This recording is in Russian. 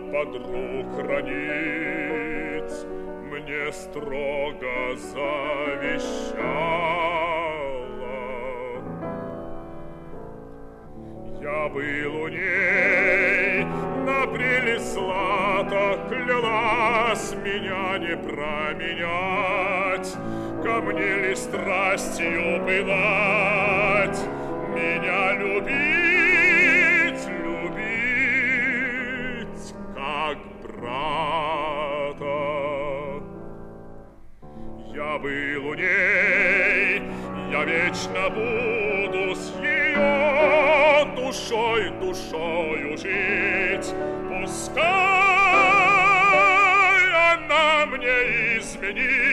подруг хранить мне строго завещала. Я был у ней на прелеслата, клялась меня не променять, ко мне ли страстью пылать, меня любить, любить, как брата. Я был у ней, я вечно буду с ее душой, душою жить. Пускай она мне изменит,